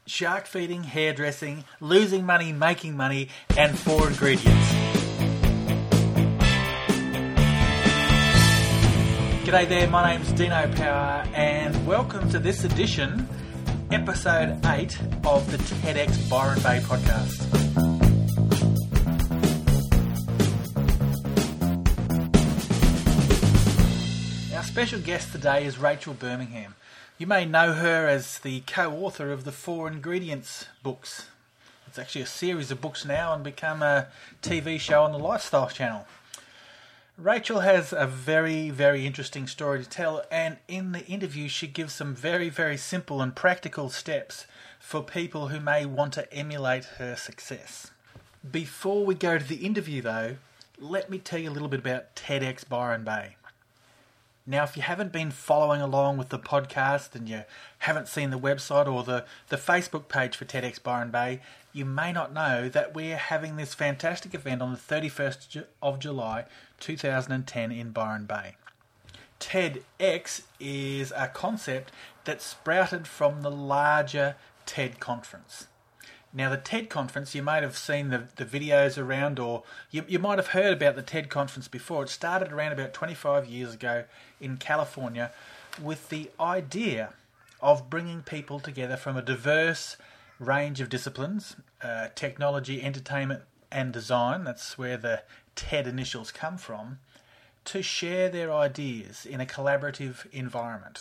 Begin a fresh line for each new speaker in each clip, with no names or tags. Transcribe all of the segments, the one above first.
shark feeding, hairdressing, losing money, making money, and 4 ingredients. G'day there, my name's Dino Power, and welcome to this edition, episode 8 of the TEDx Byron Bay podcast. Our special guest today is Rachel Birmingham. You may know her as the co-author of the 4 Ingredients books. It's actually a series of books now and become a TV show on the Lifestyle Channel. Rachel has a very, very interesting story to tell, and in the interview she gives some very, very simple and practical steps for people who may want to emulate her success. Before we go to the interview though, let me tell you a little bit about TEDx Byron Bay. Now, if you haven't been following along with the podcast and you haven't seen the website or the Facebook page for TEDx Byron Bay, you may not know that we're having this fantastic event on the 31st of July 2010 in Byron Bay. TEDx is a concept that sprouted from the larger TED conference. Now, the TED conference, you might have seen the videos around, or you might have heard about the TED conference before. It started around about 25 years ago in California with the idea of bringing people together from a diverse range of disciplines, technology, entertainment and design, that's where the TED initials come from, to share their ideas in a collaborative environment.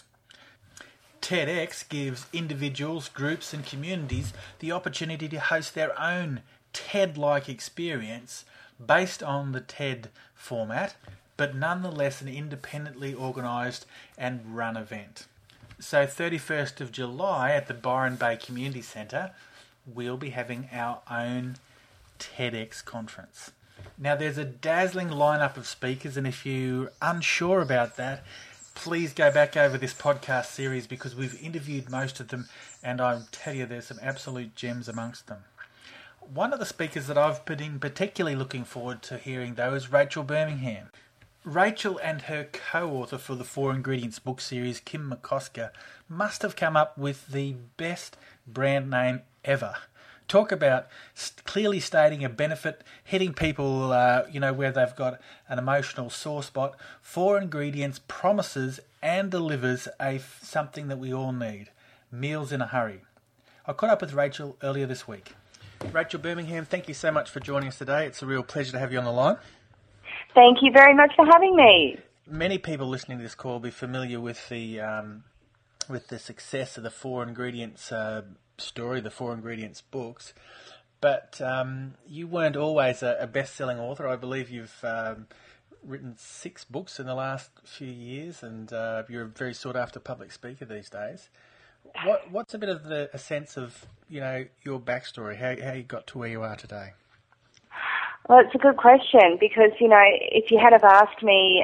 TEDx gives individuals, groups and communities the opportunity to host their own TED-like experience based on the TED format, but nonetheless an independently organised and run event. So 31st of July at the Byron Bay Community Centre, we'll be having our own TEDx conference. Now there's a dazzling lineup of speakers, and if you're unsure about that, please go back over this podcast series because we've interviewed most of them, and I tell you there's some absolute gems amongst them. One of the speakers that I've been particularly looking forward to hearing though is Rachel Birmingham. Rachel and her co-author for the 4 Ingredients book series, Kim McCosker, must have come up with the best brand name ever. Talk about clearly stating a benefit, hitting people, where they've got an emotional sore spot. 4 Ingredients promises and delivers something that we all need: meals in a hurry. I caught up with Rachel earlier this week. Rachel Birmingham, thank you so much for joining us today. It's a real pleasure to have you on the line.
Thank you very much for having me.
Many people listening to this call will be familiar with the success of the 4 Ingredients story, the 4 Ingredients books, but you weren't always a best-selling author. I believe you've written 6 books in the last few years, and you're a very sought-after public speaker these days. What's a bit of a sense of your backstory, how you got to where you are today?
Well, it's a good question because if you had have asked me,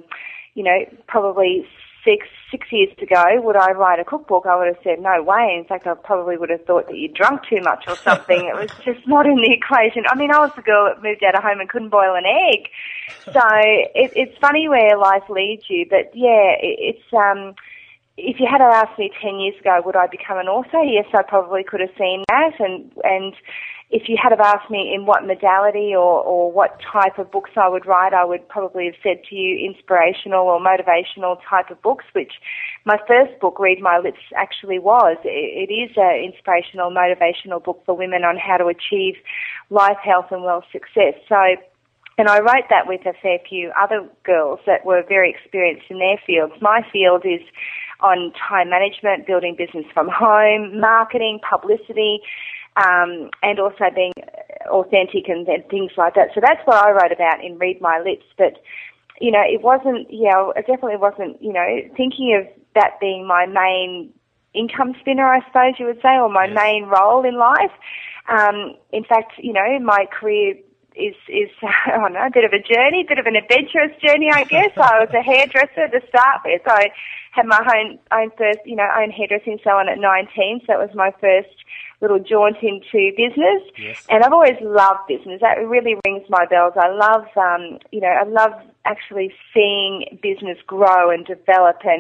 probably six years ago, would I write a cookbook? I would have said no way. In fact, I probably would have thought that you drunk too much or something. It was just not in the equation. I mean, I was the girl that moved out of home and couldn't boil an egg. So it's funny where life leads you. But yeah, it's if you had asked me 10 years ago, would I become an author? Yes, I probably could have seen that. And if you had have asked me in what modality or what type of books I would write, I would probably have said to you inspirational or motivational type of books, which my first book, Read My Lips, actually was. It is an inspirational, motivational book for women on how to achieve life, health and wealth success. And I wrote that with a fair few other girls that were very experienced in their fields. My field is on time management, building business from home, marketing, publicity, and also being authentic and things like that. So that's what I wrote about in Read My Lips. But, it wasn't, it definitely wasn't, thinking of that being my main income spinner, I suppose you would say, or my main role in life. In fact, my career is I don't know, a bit of a journey, a bit of an adventurous journey, I guess. I was a hairdresser to start with. I had my own first, own hairdressing salon at 19, so that was my first little jaunt into business.
Yes.
And I've always loved business. That really rings my bells. I love, I love actually seeing business grow and develop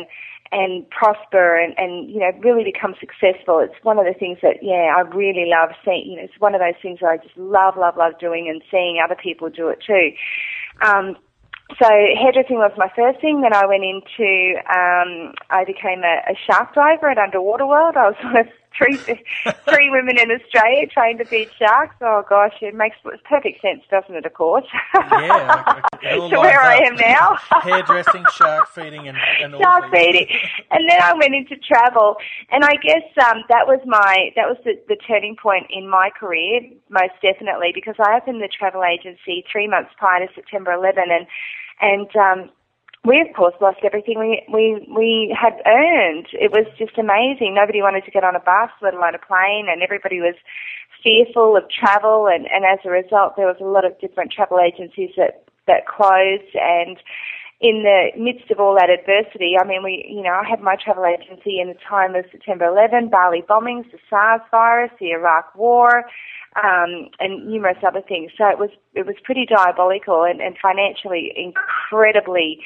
and prosper and really become successful. It's one of the things that, I really love seeing. It's one of those things that I just love doing, and seeing other people do it too. So hairdressing was my first thing. Then I went into, I became a shark diver at Underwater World. I was one of three women in Australia trained to feed sharks. Oh gosh, it makes perfect sense, doesn't it, of course?
Yeah.
To where I am now.
Hairdressing, shark feeding and all
shark feeding. And then I went into travel, and I guess that was the turning point in my career, most definitely, because I opened the travel agency 3 months prior to September 11, and we, of course, lost everything we had earned. It was just amazing. Nobody wanted to get on a bus, let alone a plane, and everybody was fearful of travel, and as a result, there was a lot of different travel agencies that closed. And in the midst of all that adversity, I mean, I had my travel agency in the time of September 11, Bali bombings, the SARS virus, the Iraq War, and numerous other things. So it was pretty diabolical and financially incredibly,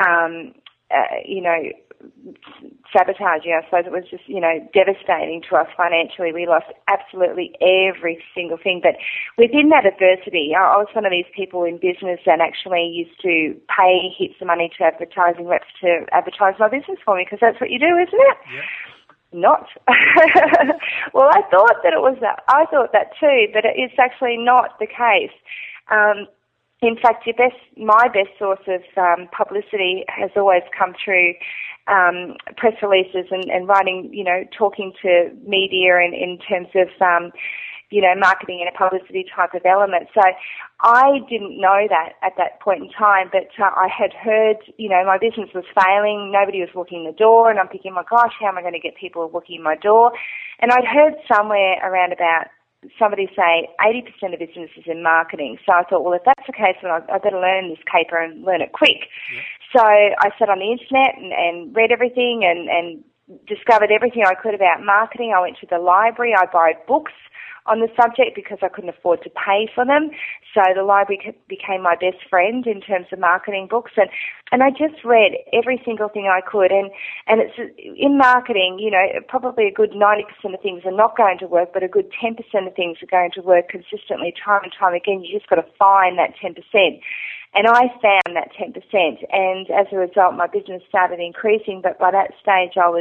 sabotaging. I suppose it was just, devastating to us financially. We lost absolutely every single thing. But within that adversity, I was one of these people in business that actually used to pay heaps of money to advertising reps to advertise my business for me, because that's what you do, isn't it?
Yeah.
Not. Well, I thought that too, but it's actually not the case. In fact, my best source of publicity has always come through press releases and writing, talking to media in terms of, marketing and a publicity type of element. So I didn't know that at that point in time, but I had heard, my business was failing, nobody was walking the door, and I'm thinking, my gosh, how am I going to get people walking my door? And I'd heard somewhere around about somebody say 80% of business is in marketing. So I thought, well, if that's the case, then I better learn this caper and learn it quick. Yeah. So I sat on the internet and read everything and discovered everything I could about marketing. I went to the library. I borrowed books on the subject because I couldn't afford to pay for them. So the library became my best friend in terms of marketing books. And I just read every single thing I could. And it's in marketing, probably a good 90% of things are not going to work, but a good 10% of things are going to work consistently time and time again. You just got to find that 10%. And I found that 10%. And as a result, my business started increasing. But by that stage, I was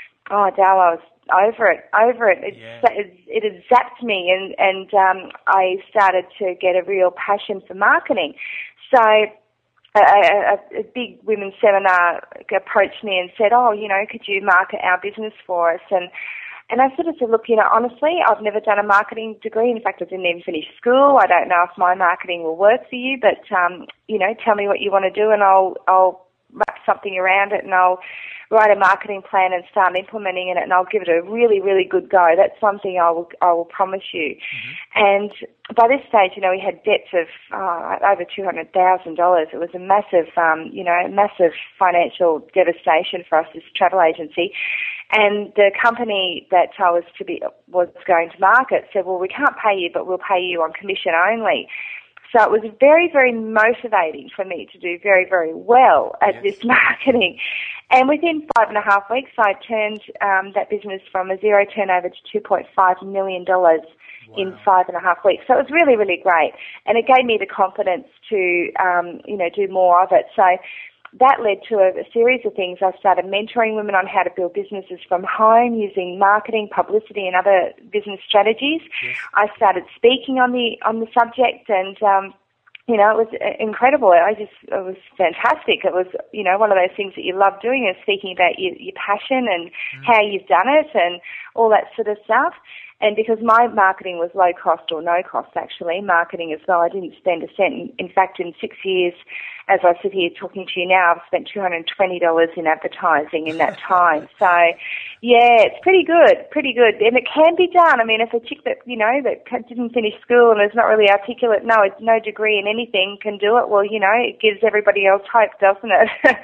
over it. It had zapped me, and I started to get a real passion for marketing. So a big women's seminar approached me and said, could you market our business for us? And I sort of said, look, honestly, I've never done a marketing degree. In fact, I didn't even finish school. I don't know if my marketing will work for you, but, tell me what you want to do, and I'll wrap something around it, and I'll write a marketing plan and start implementing it, and I'll give it a really, really good go. That's one thing I will promise you. Mm-hmm. And by this stage, we had debts of over $200,000. It was a massive, massive financial devastation for us, this travel agency. And the company that I was going to market said, well, we can't pay you, but we'll pay you on commission only. So it was very, very motivating for me to do very, very well at this marketing. And within 5.5 weeks, I turned that business from a zero turnover to $2.5 million in 5.5 weeks. So it was really, really great. And it gave me the confidence to, do more of it. So that led to a series of things. I started mentoring women on how to build businesses from home using marketing, publicity, and other business strategies. Yes. I started speaking on the subject, and it was incredible. It was fantastic. It was one of those things that you love doing, is speaking about your passion and how you've done it and all that sort of stuff. And because my marketing was low cost or no cost, actually, marketing as well, I didn't spend a cent. In fact, in 6 years, as I sit here talking to you now, I've spent $220 in advertising in that time. So, yeah, it's pretty good. And it can be done. I mean, if a chick that didn't finish school and is not really articulate, no degree in anything, can do it, well, it gives everybody else hope, doesn't it?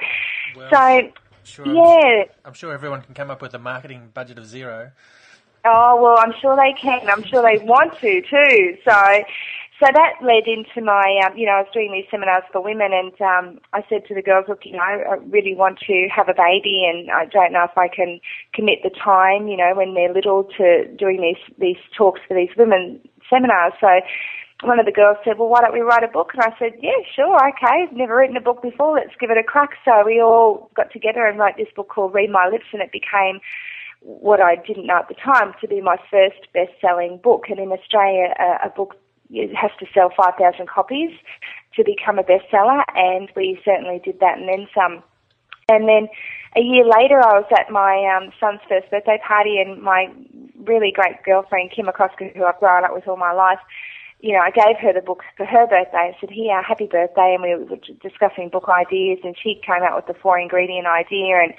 Well, I'm sure everyone can come up with a marketing budget of zero.
Oh, well, I'm sure they can. I'm sure they want to, too. So So that led into my, I was doing these seminars for women, and I said to the girls, look, I really want to have a baby, and I don't know if I can commit the time, when they're little, to doing these talks for these women seminars. So one of the girls said, well, why don't we write a book? And I said, yeah, sure, okay. I've never written a book before. Let's give it a crack. So we all got together and wrote this book called Read My Lips, and it became what I didn't know at the time to be my first best-selling book. And in Australia, a book has to sell 5,000 copies to become a bestseller, and we certainly did that and then some. And then a year later, I was at my son's first birthday party, and my really great girlfriend, Kim McCosker, who I've grown up with all my life, I gave her the book for her birthday. I said, here, happy birthday, and we were discussing book ideas, and she came out with the 4-ingredient idea, and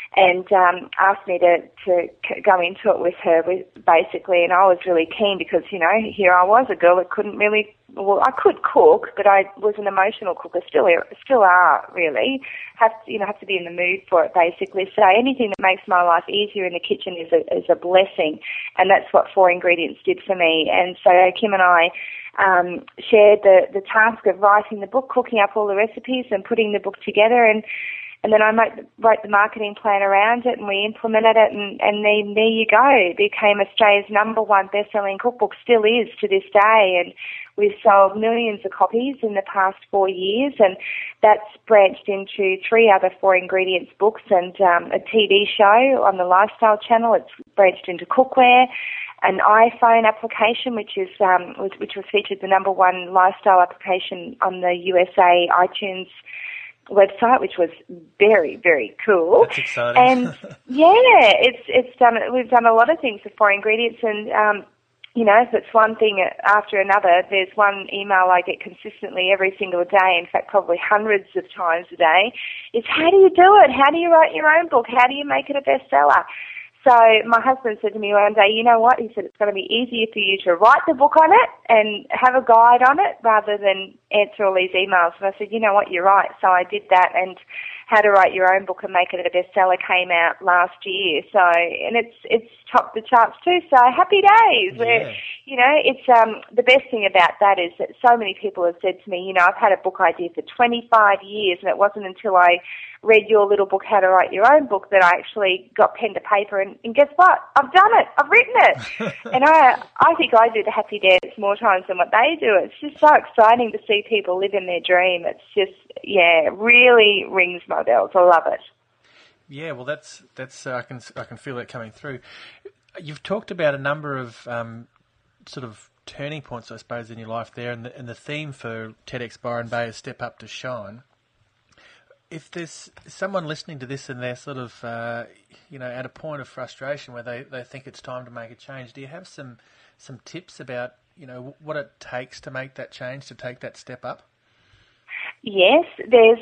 asked me to go into it with her, basically, and I was really keen because, here I was, a girl that couldn't really, I could cook, but I was an emotional cook. I still are, really. Have to be in the mood for it, basically. So anything that makes my life easier in the kitchen is a blessing, and that's what 4-ingredient did for me. And so Kim and I shared the task of writing the book, cooking up all the recipes and putting the book together, and then I wrote the marketing plan around it, and we implemented it, and then there you go. It became Australia's #1 best-selling cookbook, still is to this day, and we've sold millions of copies in the past 4 years, and that's branched into 3 other 4-ingredients books and a TV show on the Lifestyle Channel. It's branched into cookware, an iPhone application, which was featured the #1 lifestyle application on the USA iTunes website, which was very, very cool.
That's exciting.
And yeah, we've done a lot of things with 4-ingredients, and if it's one thing after another, there's one email I get consistently every single day, in fact probably hundreds of times a day, is how do you do it? How do you write your own book? How do you make it a bestseller? So my husband said to me one day, you know what? He said, it's going to be easier for you to write the book on it and have a guide on it rather than answer all these emails. And I said, you know what? You're right. So I did that, and How to Write Your Own Book and Make It a Bestseller came out last year. So, and it's topped the charts too. So happy days.
Yeah.
Where, it's the best thing about that is that so many people have said to me, I've had a book idea for 25 years, and it wasn't until I read your little book, How to Write Your Own Book, that I actually got pen to paper, and guess what? I've done it. I've written it. And I think I do the happy dance more times than what they do. It's just so exciting to see people live in their dream. It's just, it really rings my bells. I love it.
Yeah, well, that's I can feel that coming through. You've talked about a number of sort of turning points, I suppose, in your life there, and the theme for TEDx Byron Bay is Step Up to Shine. If there's someone listening to this and they're sort of, at a point of frustration where they think it's time to make a change, do you have some tips about, what it takes to make that change, to take that step up?
Yes, there's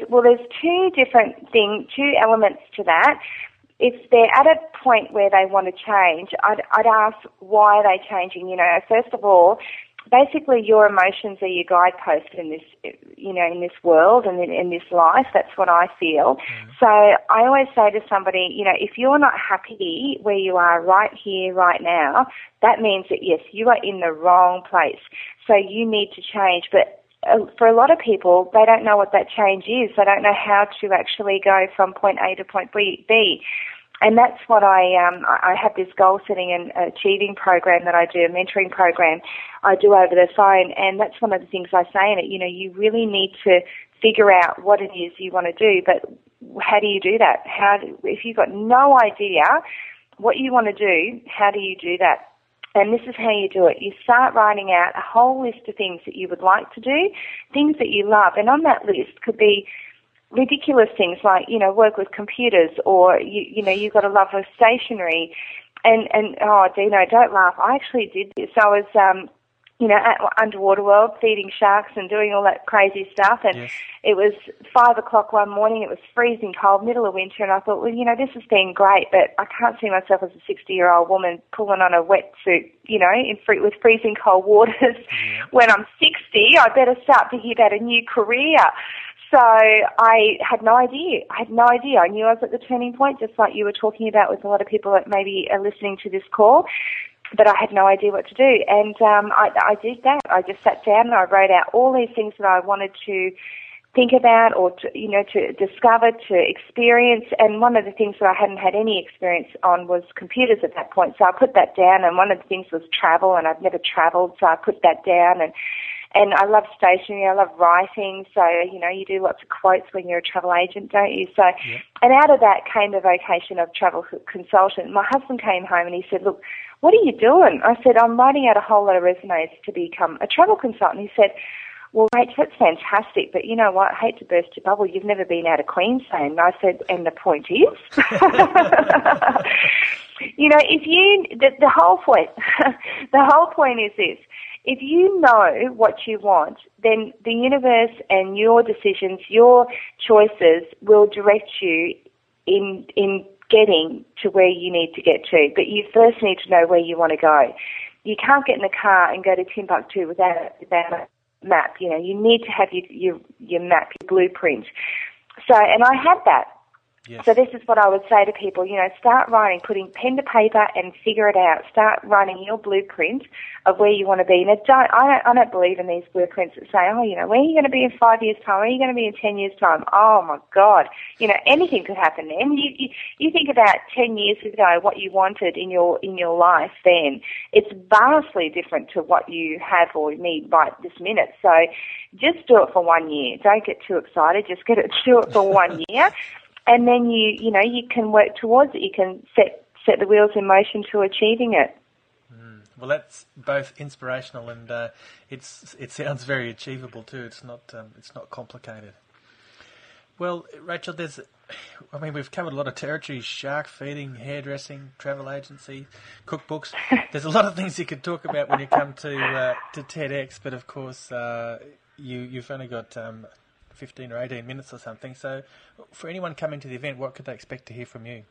two elements to that. If they're at a point where they want to change, I'd ask, why are they changing? First of all, basically your emotions are your guidepost in this, in this world and in this life. That's what I feel. Mm. So I always say to somebody, if you're not happy where you are right here, right now, that means that, yes, you are in the wrong place. So you need to change. But for a lot of people, they don't know what that change is. They don't know how to actually go from point A to point B. And that's what I have this goal setting and achieving program that I do, a mentoring program I do over the phone, and that's one of the things I say in it. You really need to figure out what it is you want to do, but how do you do that? If you've got no idea what you want to do, how do you do that? And this is how you do it. You start writing out a whole list of things that you would like to do, things that you love, and on that list could be ridiculous things like, work with computers, or, you've got a love of stationery. And oh, Dino, don't laugh. I actually did this. I was, at Underwater World feeding sharks and doing all that crazy stuff. And yes. It was 5 o'clock one morning. It was freezing cold, middle of winter. And I thought, well, this has been great, but I can't see myself as a 60-year-old woman pulling on a wetsuit, with freezing cold waters. Yeah. When I'm 60, I better start thinking about a new career. So I had no idea. I knew I was at the turning point, just like you were talking about with a lot of people that maybe are listening to this call. but I had no idea what to do. And I did that. I just sat down and I wrote out all these things that I wanted to think about or to discover, to experience. And one of the things that I hadn't had any experience on was computers at that point. So I put that down, and one of the things was travel, and I'd never travelled, so I put that down. And I love stationery, I love writing, so, you do lots of quotes when you're a travel agent, don't you? So, yeah. And out of that came the vocation of travel consultant. My husband came home and he said, look, what are you doing? I said, I'm writing out a whole lot of resumes to become a travel consultant. He said, well, Rach, that's fantastic, but you know what? I hate to burst your bubble. You've never been out of Queensland. And I said, and the point is? The whole point is this. If you know what you want, then the universe and your decisions, your choices will direct you in getting to where you need to get to. But you first need to know where you want to go. You can't get in a car and go to Timbuktu without a map. You need to have your map, your blueprint. So, and I had that. Yes. So this is what I would say to people, start writing, putting pen to paper and figure it out. Start writing your blueprint of where you want to be. And I don't believe in these blueprints that say, where are you going to be in 5 years' time? Where are you going to be in 10 years' time? Oh, my God. Anything could happen then. You think about 10 years ago what you wanted in your life then. It's vastly different to what you have or need right this minute. So just do it for 1 year. Don't get too excited. Just do it for 1 year. And then you can work towards it. You can set the wheels in motion to achieving it.
Well, that's both inspirational and it sounds very achievable too. It's not complicated. Well, Rachel, we've covered a lot of territory: shark feeding, hairdressing, travel agency, cookbooks. There's a lot of things you could talk about when you come to TEDx, but of course you've only got 15 or 18 minutes or something. So for anyone coming to the event, what could they expect to hear from you?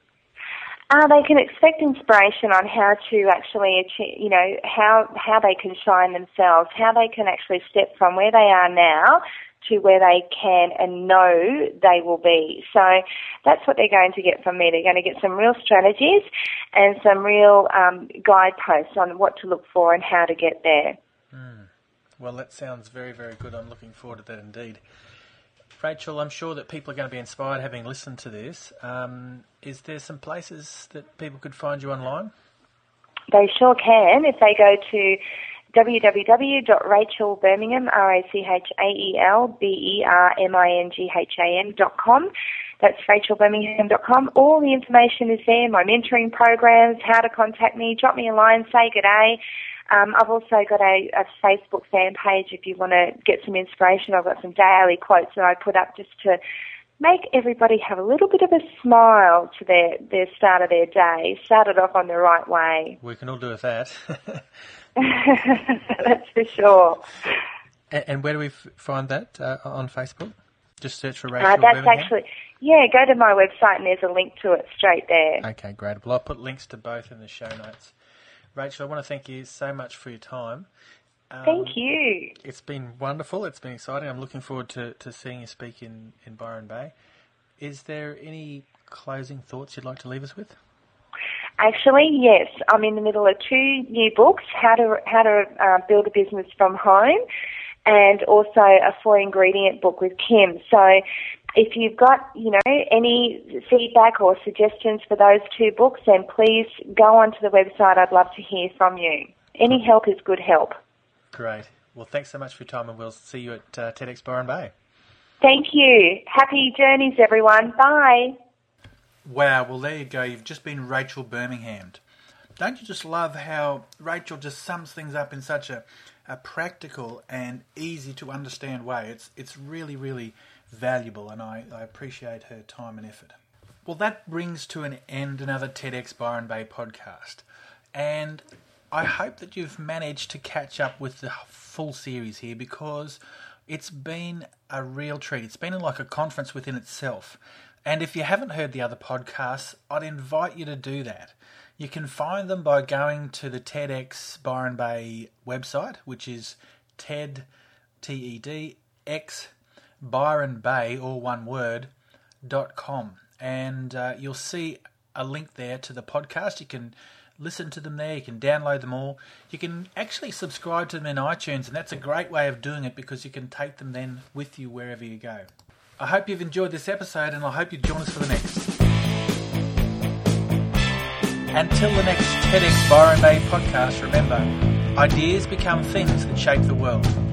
They can expect inspiration on how to actually achieve, how they can shine themselves, how they can actually step from where they are now to where they can and know they will be. So that's what they're going to get from me. They're going to get some real strategies and some real guideposts on what to look for and how to get there.
Well, that sounds very, very good. I'm looking forward to that indeed. Rachel, I'm sure that people are going to be inspired having listened to this. Is there some places that people could find you online?
They sure can. If they go to www.rachelbermingham, RACHELBERMINGHAM.com. That's rachelbermingham.com. All the information is there, my mentoring programs, how to contact me, drop me a line, say good day. I've also got a Facebook fan page if you want to get some inspiration. I've got some daily quotes that I put up just to make everybody have a little bit of a smile to their start of their day, start it off on the right way.
We can all do with that.
That's for sure.
And where do we find that on Facebook? Just search for Rachel Birmingham?
Go to my website and there's a link to it straight there.
Okay, great. Well, I'll put links to both in the show notes. Rachel, I want to thank you so much for your time.
Thank you.
It's been wonderful. It's been exciting. I'm looking forward to seeing you speak in Byron Bay. Is there any closing thoughts you'd like to leave us with?
Actually, yes. I'm in the middle of 2 new books, How to Build a Business from Home, and also a 4-ingredient book with Kim. So if you've got, any feedback or suggestions for those 2 books, then please go onto the website. I'd love to hear from you. Any help is good help.
Great. Well, thanks so much for your time, and we'll see you at TEDx Byron Bay.
Thank you. Happy journeys, everyone. Bye.
Wow, well, there you go. You've just been Rachel Birmingham. Don't you just love how Rachel just sums things up in such a practical and easy to understand way? It's really, really valuable, and I appreciate her time and effort. Well, that brings to an end another TEDx Byron Bay podcast, and I hope that you've managed to catch up with the full series here, because it's been a real treat. It's been like a conference within itself. And if you haven't heard the other podcasts, I'd invite you to do that. You can find them by going to the TEDx Byron Bay website, which is TEDx Byron Bay, all one word, .com. And you'll see a link there to the podcast. You can listen to them there. You can download them all. You can actually subscribe to them in iTunes, and that's a great way of doing it because you can take them then with you wherever you go. I hope you've enjoyed this episode, and I hope you join us for the next. Until the next TEDx Byron Bay podcast, remember, ideas become things that shape the world.